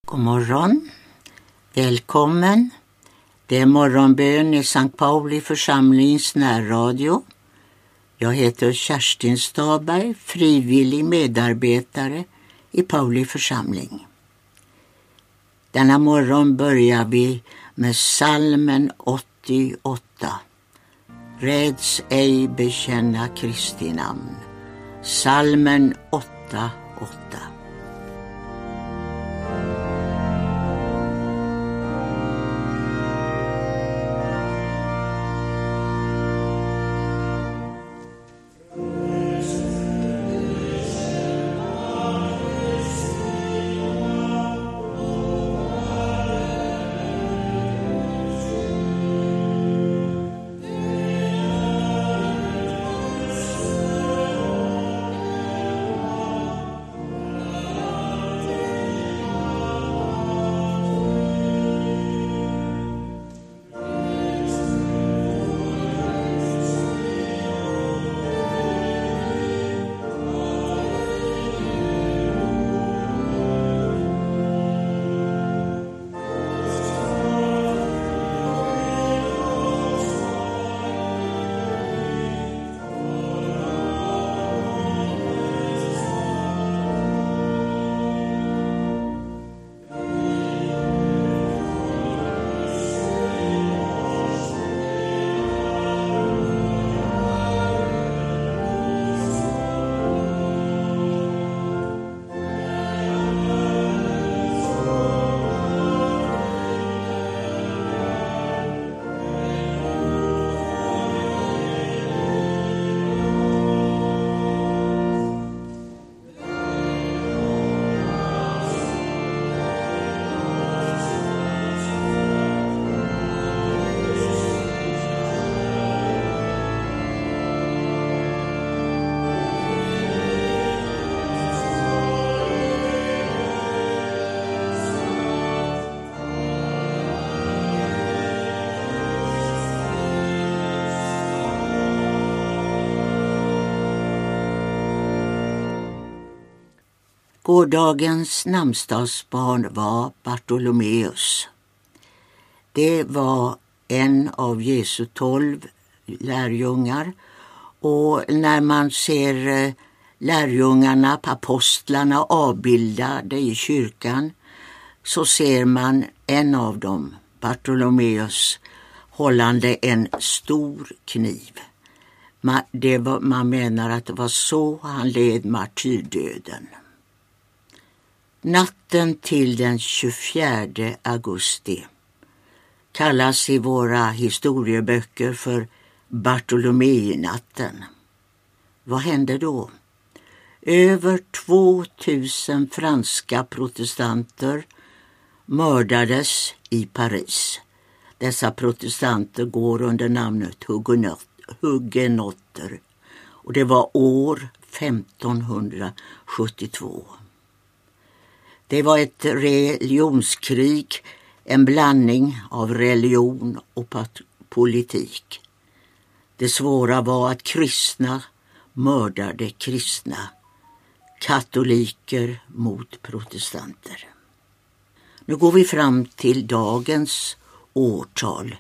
God morgon. Välkommen. Det är morgonbön i Sankt Pauli församlings närradio. Jag heter Kerstin Staberg, frivillig medarbetare i Pauli församling. Denna morgon börjar vi med psalmen 88. Räds ej bekänna Kristi namn. Psalmen 88. Gårdagens namnsdagsbarn var Bartolomeus. Det var en av Jesu 12 lärjungar, och när man ser lärjungarna, apostlarna avbildade i kyrkan, så ser man en av dem, Bartolomeus, hållande en stor kniv. Man menar att det var så han led martyrdöden. Natten till den 24 augusti kallas i våra historieböcker för Bartolomei-natten. Vad hände då? Över 2000 franska protestanter mördades i Paris. Dessa protestanter går under namnet hugenotter, och det var år 1572. Det var ett religionskrig, en blandning av religion och politik. Det svåra var att kristna mördade kristna, katoliker mot protestanter. Nu går vi fram till dagens årtal,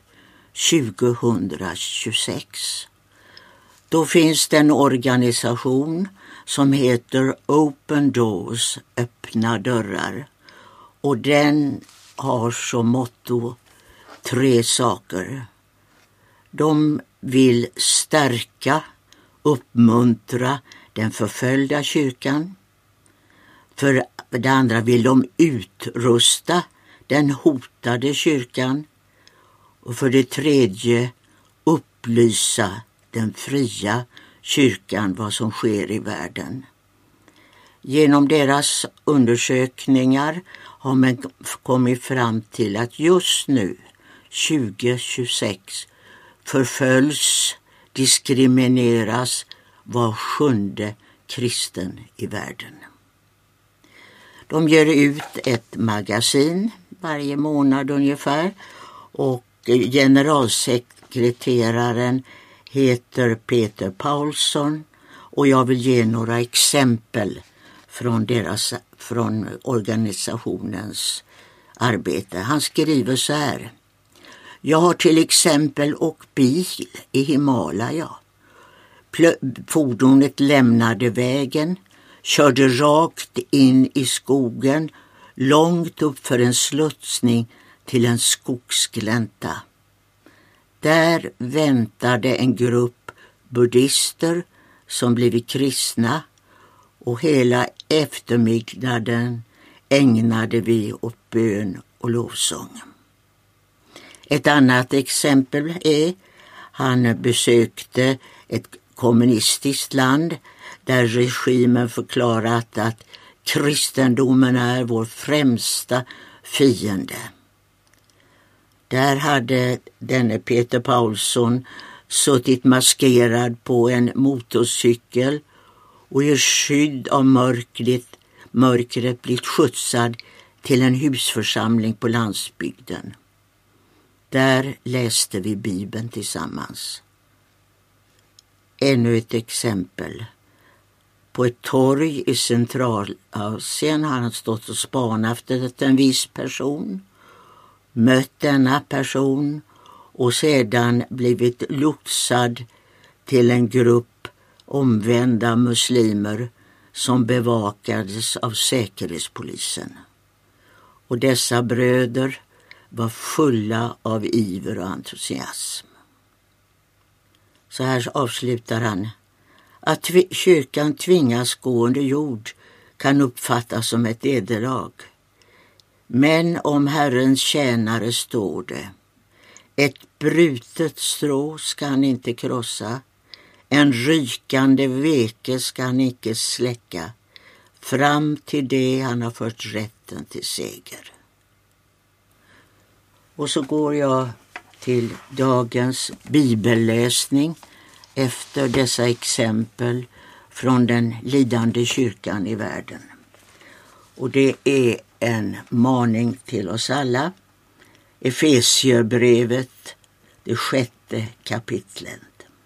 2026. Då finns det en organisation som heter Open Doors, öppna dörrar. Och den har som motto 3 saker. De vill stärka, uppmuntra den förföljda kyrkan. För det andra vill de utrusta den hotade kyrkan. Och för det tredje upplysa den fria kyrkan vad som sker i världen. Genom deras undersökningar har man kommit fram till att just nu, 2026, förföljs, diskrimineras var 7:e kristen i världen. De ger ut ett magasin varje månad ungefär, och generalsekreteraren heter Peter Paulsson, och jag vill ge några exempel från organisationens arbete. Han skriver så här: jag har till exempel åkt bil i Himalaya. Fordonet lämnade vägen, körde rakt in i skogen, långt upp för en slutsning till en skogsglänta. Där väntade en grupp buddhister som blivit kristna, och hela eftermiddagen ägnade vi åt bön och lovsång. Ett annat exempel är han besökte ett kommunistiskt land där regimen förklarat att kristendomen är vår främsta fiende. Där hade denne Peter Paulsson suttit maskerad på en motorcykel och i skydd av mörkret blivit skjutsad till en husförsamling på landsbygden. Där läste vi Bibeln tillsammans. Ännu ett exempel. På ett torg i Centralasien har han stått och spanat efter en viss person, mött denna person och sedan blivit lotsad till en grupp omvända muslimer som bevakades av säkerhetspolisen. Och dessa bröder var fulla av iver och entusiasm. Så här avslutar han: att kyrkan tvingas gå under jord kan uppfattas som ett nederlag. Men om Herrens tjänare står det: ett brutet strå ska han inte krossa, en rykande veke ska han icke släcka, fram till det han har fört rätten till seger. Och så går jag till dagens bibelläsning efter dessa exempel från den lidande kyrkan i världen. Och det är en maning till oss alla. Efesierbrevet, det 6:e kapitlet.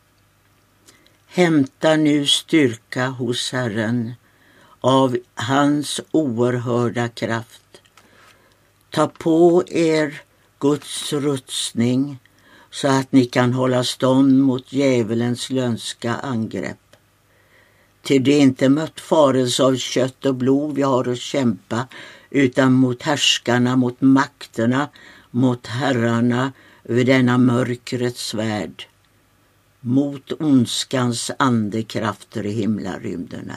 Hämta nu styrka hos Herren av hans oerhörda kraft. Ta på er Guds rustning så att ni kan hålla stånd mot djävulens lömska angrepp. Till det inte mött farelse av kött och blod vi har att kämpa, utan mot härskarna, mot makterna, mot herrarna över denna mörkrets värld, mot ondskans andekrafter i himlarymderna.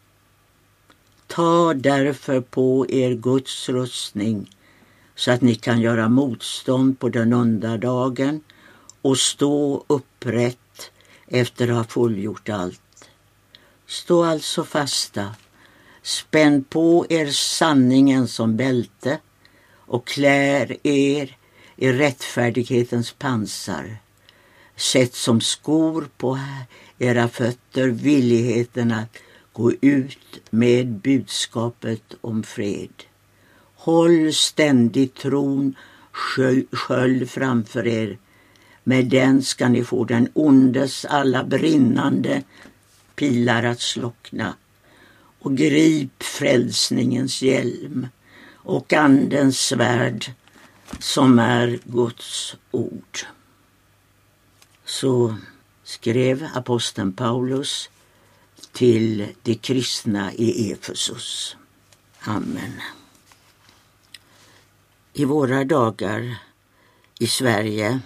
Ta därför på er Guds rustning så att ni kan göra motstånd på den onda dagen och stå upprätt efter att ha fullgjort allt. Stå alltså fasta, spänn på er sanningen som bälte och klär er i rättfärdighetens pansar. Sätt som skor på era fötter villigheten att gå ut med budskapet om fred. Håll ständigt tron sköld framför er. Med den ska ni få den ondes alla brinnande pilar att slockna. Och grip frälsningens hjälm och andens svärd som är Guds ord. Så skrev aposteln Paulus till de kristna i Efesus. Amen. I våra dagar i Sverige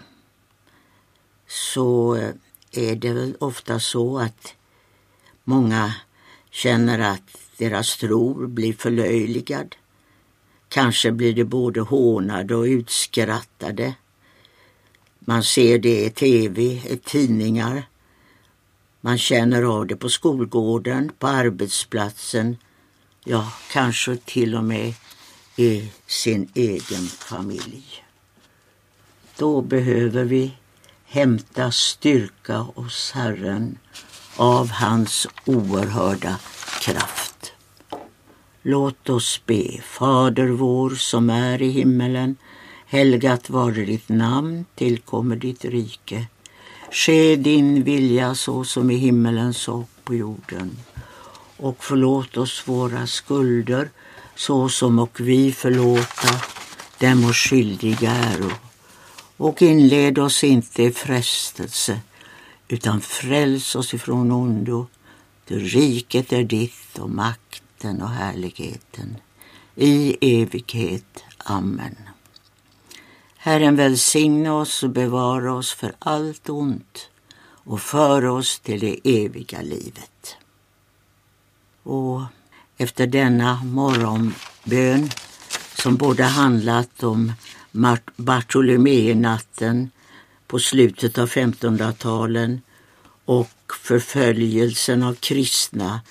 så är det väl ofta så att många känner att deras tro blir förlöjligad. Kanske blir det både hånade och utskrattade. Man ser det i tv, i tidningar. Man känner av det på skolgården, på arbetsplatsen. Ja, kanske till och med i sin egen familj. Då behöver vi hämta styrka hos Herren av hans oerhörda kraft. Låt oss be. Fader vår som är i himmelen, helgat vare ditt namn, tillkommer ditt rike. Ske din vilja så som i himmelen så på jorden. och förlåt oss våra skulder så som och vi förlåta dem och skyldiga äro. Och inled oss inte i frestelse utan fräls oss ifrån ondo. Det riket är ditt och makten och härligheten i evighet. Amen. Herren välsigna oss och bevara oss för allt ont och för oss till det eviga livet. Och efter denna morgonbön som både handlat om Bartolomenatten på slutet av 1500-talen och förföljelsen av kristna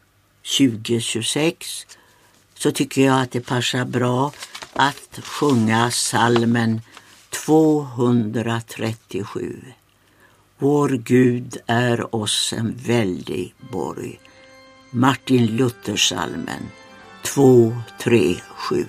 2026, så tycker jag att det passar bra att sjunga psalmen 237. Vår Gud är oss en väldig borg. Martin Luther-psalmen 237.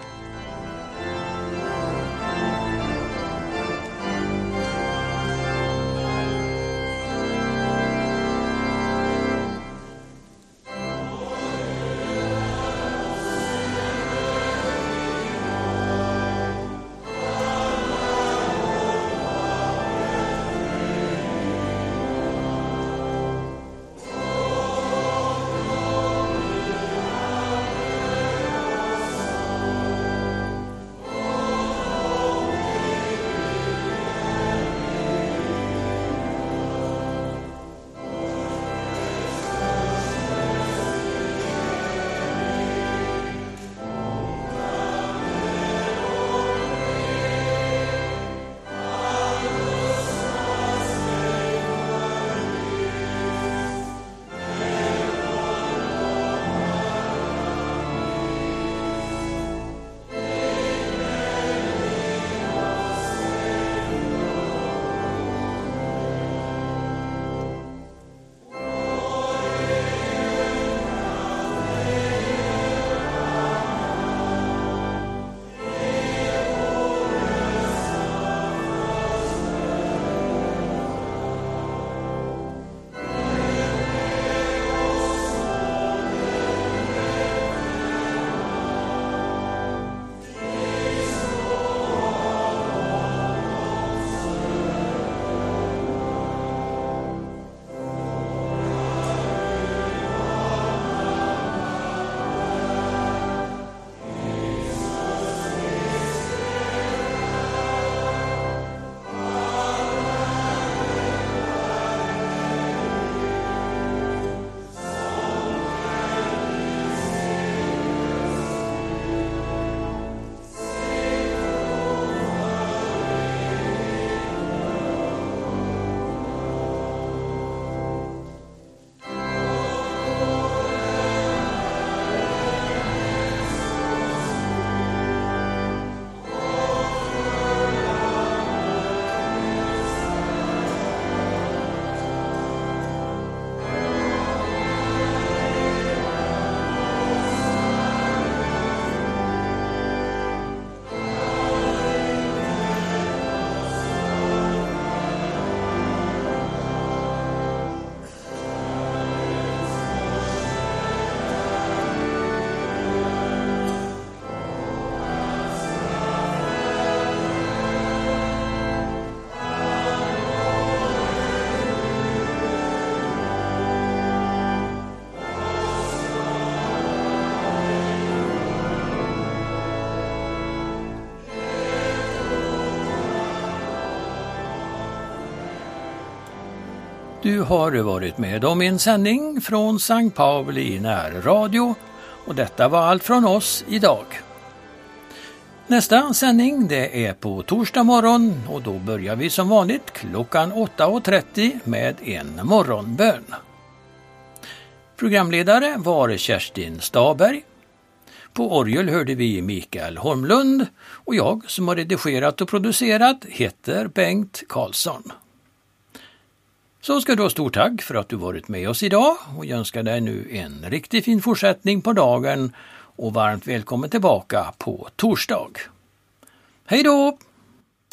Du har varit med om en sändning från Sankt Pauli närradio och detta var allt från oss idag. Nästa sändning det är på torsdag morgon och då börjar vi som vanligt klockan 8:30 med en morgonbön. Programledare var Kerstin Staberg. På orgel hörde vi Mikael Holmlund och jag som har redigerat och producerat heter Bengt Karlsson. Så ska du ha stort tack för att du varit med oss idag och jag önskar dig nu en riktigt fin fortsättning på dagen och varmt välkommen tillbaka på torsdag. Hej då!